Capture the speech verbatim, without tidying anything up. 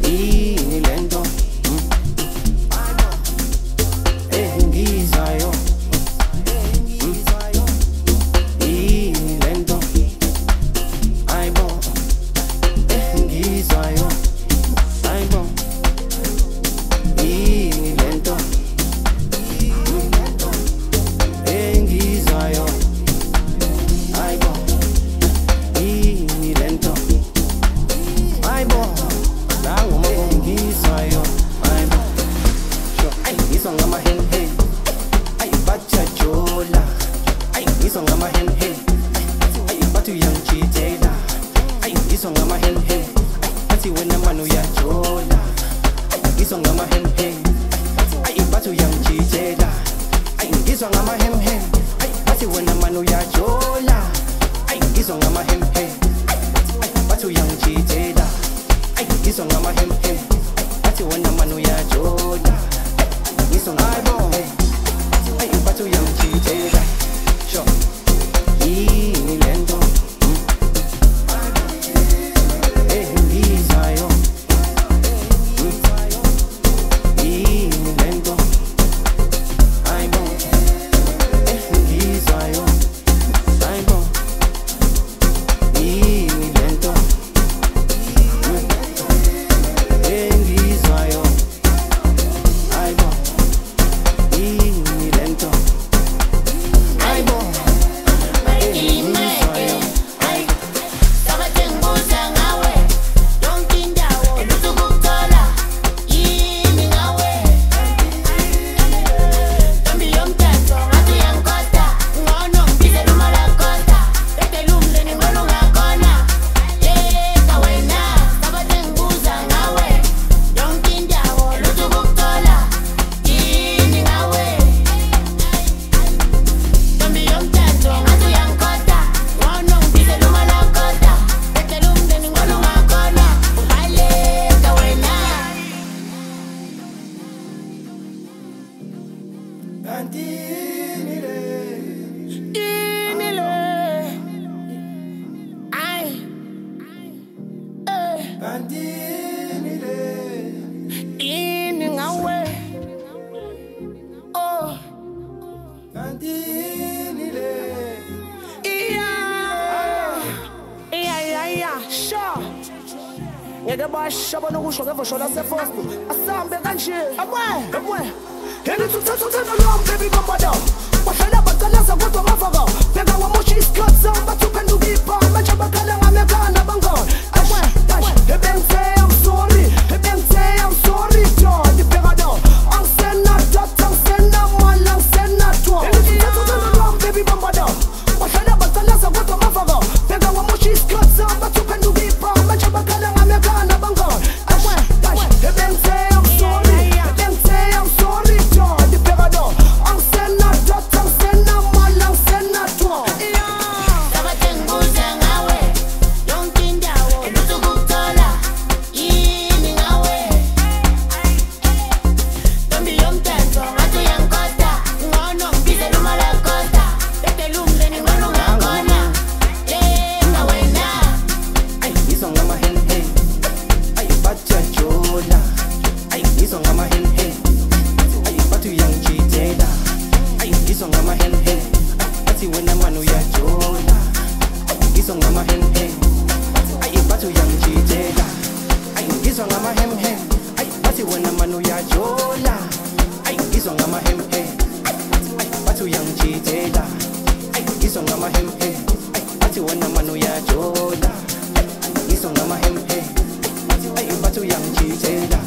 yini lento engizayo yini lento ayibo engizayo ayibo yini lento engizayo ayibo yini lento ayibo nangoma engizayo ayibo sho ay ngizwa ngama hen hen ay bacha jola ay ngizwa ngama hen hen ay bathu yangichithela ay ngizwa ngama hen hen athi wena manu uyajola ay ngizwa ngama hen hen ay bathu yangichithela ay ngizwa ngama hen hen ay athi wena manu uyajola ay ngizwa ngama hen hen ay bathu yangichithela ay ngizwa ngama hen hen athi wena manu uyajola ngizwa ngama hen ay bathu yangichithela sho yini lento engizayo yini lento ayibo engizayo ayibo yini lento engizayo ayibo yini lento ayibo engizayo Shabana kusho ngevoshona sefosto asambe kanje abwe abwe yena tuthatha uthando lwami baby bambada bahlala bacalaza kodwa ngavaka bheka wamoshi isikhathi bathuphenduka ibhanga manje bakhala ngamekana bangona abwe ebengise I'm sorry ebengise I'm sorry John bheka do angisena data angisena mali angisena twa yena tuthatha uthando lwami baby bambada bahlala bacalaza kodwa ngavaka bheka wamoshi isikhathi bathuphenduka ibhanga manje bakhala ngamekana bangona Ngizwa ngama hem hem athi wena manu uyajola ay bathu yangichithela